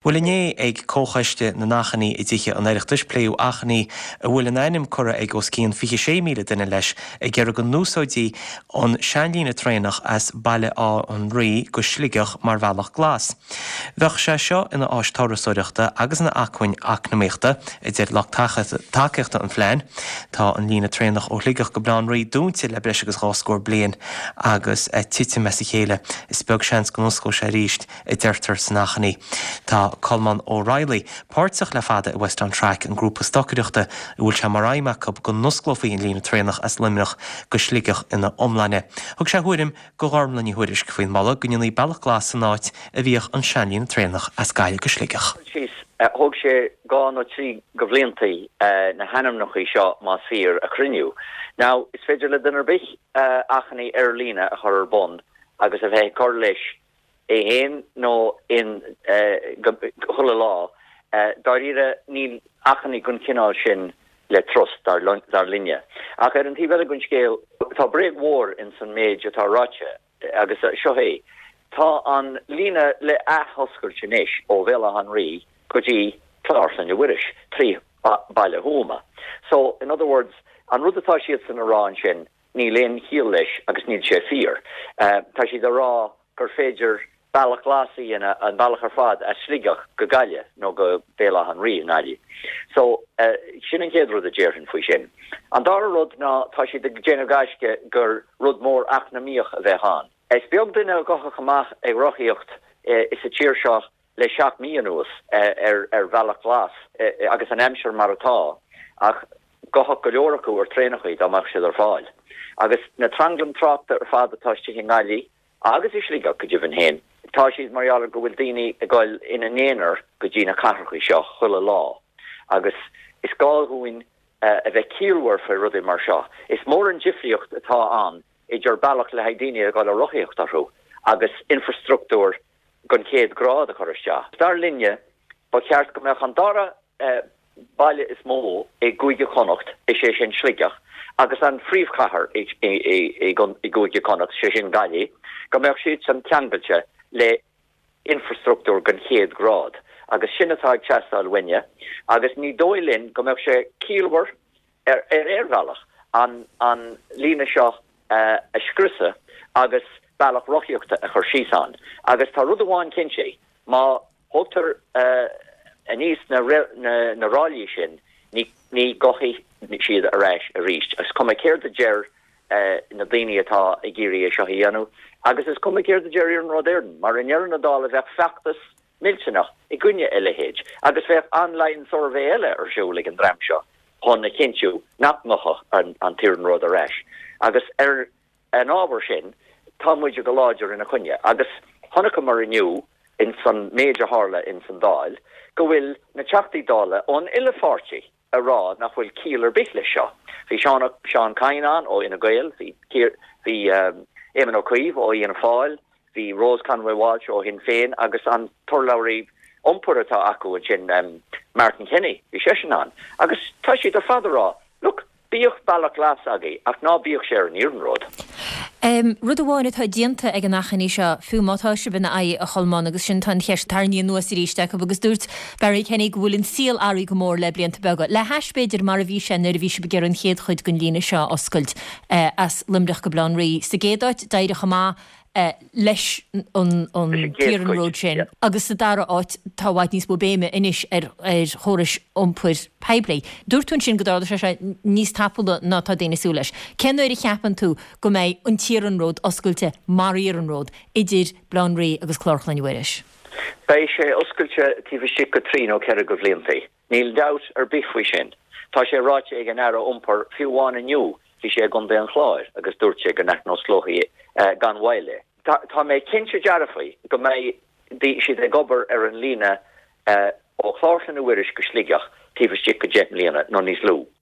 Bhfuil ag cóchaiste na nachchaní I dtithe an éireachtas pléú achchaní a bhfuil an ainim cura ag os cían 26 míle duine leis ag ggéar go núsáidí an seanlína trénach as baile á an rí go sligeach mar bhealach glas. Bheach sé seo ina áis tárasóireachta agus na achain acnaméachta I dtéir lech takeachta an phléin tá an lína trénach ó sligeach go bláán rí dúnta le breis agus gáscóir blian agus tite me sa chéile is beag seans go nuscó sé ríist I deirtar san nachchaní. Tá Colman O'Reilly páirteach le fada I Western Track an grúpa stocaíochta bhfuil se mar raimach go nusclofaí an lína trénach as limnach go sligeach ina omlaine. Thug sé thuirim go gharmlaní thuiris go faoin mala gonneí bailach glas san áit a bhíoch an seanlína trénach as gaiile go sligeach. Thug sé gá nó trí go bhliantaí na hanamnachaí seo má fír a chriniú. Now, is féidir le dunar bich achanaí lína a chur bond agus a bheith cor leis héin nó in chula lá daríre níl achanaí gon cinál sin le trust dar linne. Ach an tí bheile gon scéal tá breag mhór in san méid atá ráite agus seo hé. Tá an lína le athoscailte ó bhéile an rí go dtí clár san bhuiris trí baile hóma. So, in other words, an rudatá siad san arán sin ní léon híal leis agus níl sé fír. Tá siad a rá gur féidir bailach glasí an bailach ar fad a sligeach go gaile nó go béla an rí nádi. So, sin an chéad rud a déirhin faoi sin. An dar rud ná tá siad a déanamh gaiisce gur rud mór achnamíoch a bheith hán. Is beag duine gocha chamach ag rochaíocht is a tíir seo le 7 míonús bailach glas agus an aimseir mar atá ach gocha go leorachú ar trénachaí amach siad ar fáil. Agus na tranglam trápta ar fád atáiste hin gáilí agus is sligeach go dtibh an héin. Tá siad marialar go bhfuil daoine a gáil ina néanar go dtí na cathrachaí seo chula lá. Agus is gáilhúin a bheith cíalhar fa rudaí mar seo. Is mór an difriocht atá an I dtear bailach le daoine a gáil a rochaíocht arú agus infrastruchtúr gon céad grád a chur isteach. Dar linne ba ceart go meach an dara baile is mó I gúige connacht I sé sin sligeach agus an phríomhchathair I gúige connacht sé sin gailí go meach siad san ceangailte le infrastruktúr gan chéad grád agus sinnatá teastáil winne agus ní dóilinn go meach sé cíalhar airbhealach an lína seo a scrisa agus bailach rochaíochta a chur síosán agus tá rud amháin cinse má thugtar a níos na ráilí sin ní gochaí siad a réis a ríist agus cum céir de déir na daoine atá I ggéirí seo dhéanú agus is cum céir de déir an rád mar in ar na dála bheith feachtas milsenach I gcuine eilehéid agus bheith online survey eile ar siúla an dreim seo chun na cinú nachnacha an tír an rád a réis agus ar an ábhar sin tá muidir go láidir ina chunne agus tháinig mar iniu in san méidir hála in san dáil go bhfuil na teachtaí dála ón ile fáirtí a rá nach bhfuil cíalar bichle seo. Bhí Seán Cainán ó ina gail, bhí Éman Ó Cuíomh ó ina fáil, bhí Rose Conway Walsh ó hin féin agus an turlairí ompur atá acu an sin Martin Kenny bhí sé sin an. Agus tá siad ar fada rá, look, bíoch bailach glas agaí ach ná bíoch sé an Iarnród. Rud amháin tá dianta ag an nachchaní seo fiúmátá se bena a cholmán agus sin tan cheist tarníí nuas I ríiste agus dúirt Barry Kenny bhfuiln síl airí go mór le blianta bega. Le heispéidir mar a bhí sin ar a bhí se begear an chéad chuid gon lína seo oscailt as limreach go bláán rí. Sa géadáit daireach má leis an tír an ród sin agus sa dara áit táhaid níos béime inis ar chóris ompuir peibli. Dúirtún sin godáda se níos tapúla ná tá déine sú leis. Cenúir I cheapan tú go méid an tír an ród oscailte maríar an ród idir blán rí agus chlárchlan uiris. Bei sé oscailte tíh si go trí ó ceir go bhliantaí. Níl dat ar bithhui sin. Tá sé ráite ag an air ompur fiúháin aniu hí sé gon dé an chláir agus dúirt sé go nach nó slóchaí gan bhaile. Tá mé cinse dearafaí go mé siad ag gobar ar an lína ó chláirsan uiris go sligeach tíh si go jet líana nó níos lú.